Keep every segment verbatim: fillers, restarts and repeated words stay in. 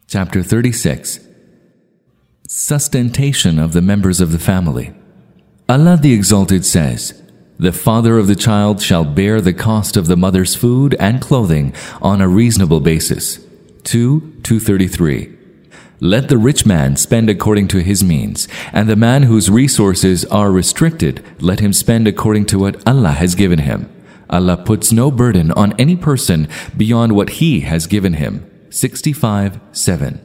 Chapter thirty-six. Sustentation of the members of the family. Allah the Exalted says, "The father of the child shall bear the cost of the mother's food and clothing on a reasonable basis." two two thirty-three. Let the rich man spend according to his means, and the man whose resources are restricted, let him spend according to what Allah has given him. Allah puts no burden on any person beyond what He has given him. sixty-five seven.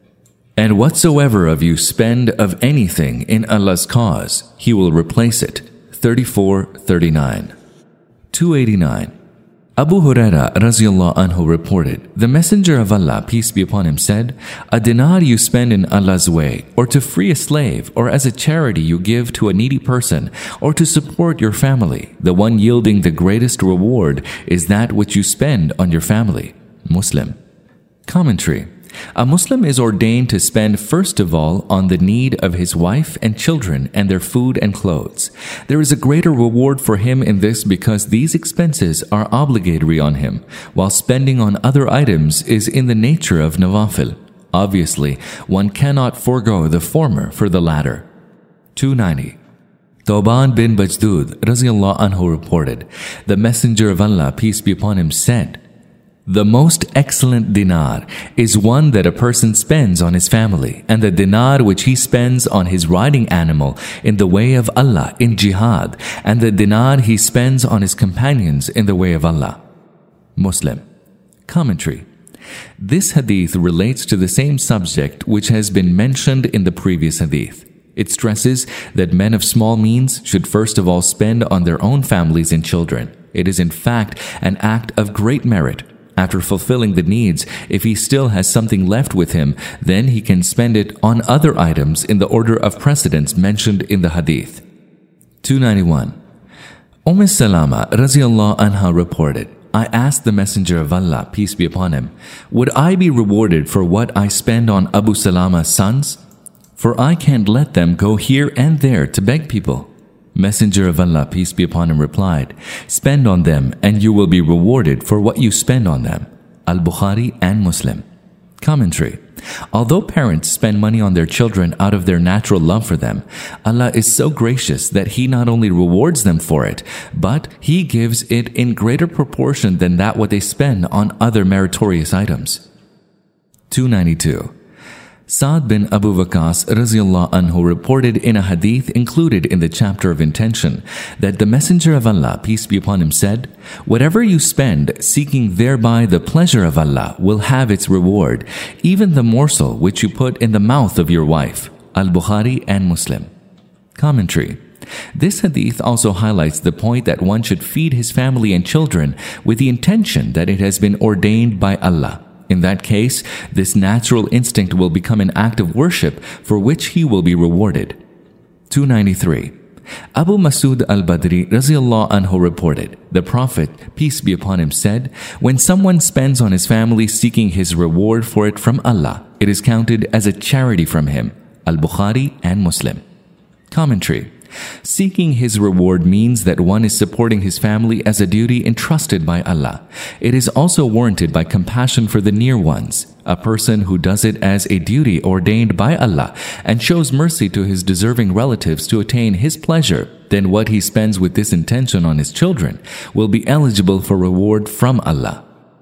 And whatsoever of you spend of anything in Allah's cause, He will replace it. thirty-four thirty-nine. two eighty-nine. Abu Huraira Raziyallahu Anhu reported, "The Messenger of Allah, peace be upon him, said, a dinar you spend in Allah's way, or to free a slave, or as a charity you give to a needy person, or to support your family, the one yielding the greatest reward is that which you spend on your family." Muslim. Commentary. A Muslim is ordained to spend first of all on the need of his wife and children and their food and clothes. There is a greater reward for him in this because these expenses are obligatory on him, while spending on other items is in the nature of nawafil. Obviously, one cannot forego the former for the latter. two ninety. Tawban bin Bajdud Raziyallahu Anhu reported, "The Messenger of Allah, peace be upon him, said, the most excellent dinar is one that a person spends on his family, and the dinar which he spends on his riding animal in the way of Allah in jihad, and the dinar he spends on his companions in the way of Allah." Muslim. Commentary. This hadith relates to the same subject which has been mentioned in the previous hadith. It stresses that men of small means should first of all spend on their own families and children. It is in fact an act of great merit. After fulfilling the needs, if he still has something left with him, then he can spend it on other items in the order of precedence mentioned in the hadith. two ninety-one. Umm Salama Raziyallahu Anha reported, "I asked the Messenger of Allah, peace be upon him, would I be rewarded for what I spend on Abu Salama's sons? For I can't let them go here and there to beg people." Messenger of Allah, peace be upon him, replied, "Spend on them and you will be rewarded for what you spend on them." Al-Bukhari and Muslim. Commentary. Although parents spend money on their children out of their natural love for them, Allah is so gracious that He not only rewards them for it, but He gives it in greater proportion than that what they spend on other meritorious items. two ninety-two. Sa'd bin Abu Waqqas Raziyallahu Anhu reported in a hadith included in the chapter of intention that the Messenger of Allah, peace be upon him, said, "Whatever you spend seeking thereby the pleasure of Allah will have its reward, even the morsel which you put in the mouth of your wife." Al-Bukhari and Muslim. Commentary. This hadith also highlights the point that one should feed his family and children with the intention that it has been ordained by Allah. In that case, this natural instinct will become an act of worship for which he will be rewarded. two ninety-three. Abu Masud al-Badri Raziyallahu Anhu reported, the Prophet, peace be upon him, said, "When someone spends on his family seeking his reward for it from Allah, it is counted as a charity from him." Al-Bukhari and Muslim. Commentary. Seeking his reward means that one is supporting his family as a duty entrusted by Allah. It is also warranted by compassion for the near ones. A person who does it as a duty ordained by Allah and shows mercy to his deserving relatives to attain His pleasure, then what he spends with this intention on his children will be eligible for reward from Allah.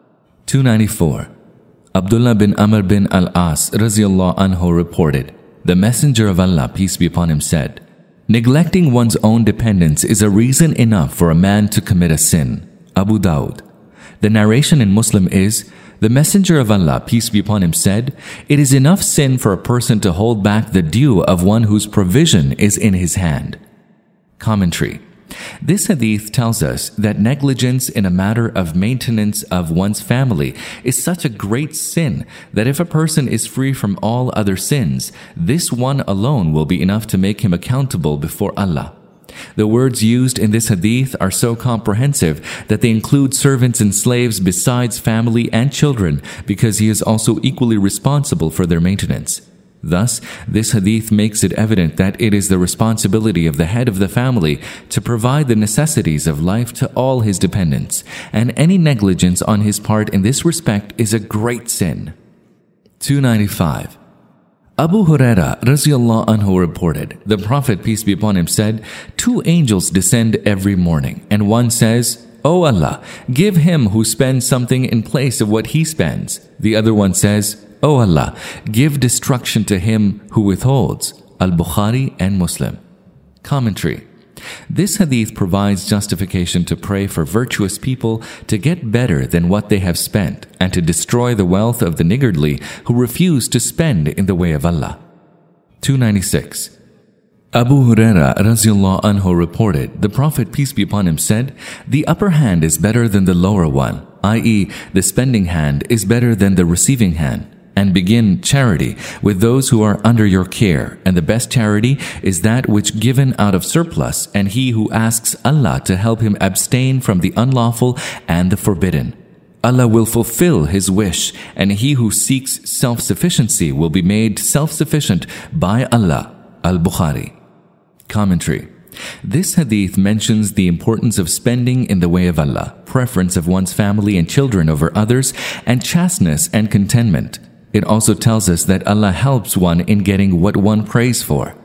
two ninety-four. Abdullah bin Amr bin al-As Raziyallahu Anhu reported, the Messenger of Allah, peace be upon him, said, "Neglecting one's own dependence is a reason enough for a man to commit a sin." Abu Dawud. The narration in Muslim is, the Messenger of Allah, peace be upon him, said, "It is enough sin for a person to hold back the due of one whose provision is in his hand." Commentary. This hadith tells us that negligence in a matter of maintenance of one's family is such a great sin that if a person is free from all other sins, this one alone will be enough to make him accountable before Allah. The words used in this hadith are so comprehensive that they include servants and slaves besides family and children, because he is also equally responsible for their maintenance. Thus, this hadith makes it evident that it is the responsibility of the head of the family to provide the necessities of life to all his dependents, and any negligence on his part in this respect is a great sin. two ninety-five. Abu Huraira radiallahu anhu reported, the Prophet, peace be upon him, said, two angels descend every morning, and one says, O Allah, give him who spends something in place of what he spends. The other one says, O Allah, give destruction to him who withholds. Al-Bukhari and Muslim. Commentary. This hadith provides justification to pray for virtuous people to get better than what they have spent and to destroy the wealth of the niggardly who refuse to spend in the way of Allah. two ninety-six. Abu Huraira radiallahu anhu reported, the Prophet, peace be upon him, said, the upper hand is better than the lower one, that is, the spending hand is better than the receiving hand. And begin charity with those who are under your care, and the best charity is that which given out of surplus, and he who asks Allah to help him abstain from the unlawful and the forbidden. Allah will fulfill his wish, and he who seeks self-sufficiency will be made self-sufficient by Allah. Al-Bukhari. Commentary. This hadith mentions the importance of spending in the way of Allah, preference of one's family and children over others, and chasteness and contentment. It also tells us that Allah helps one in getting what one prays for.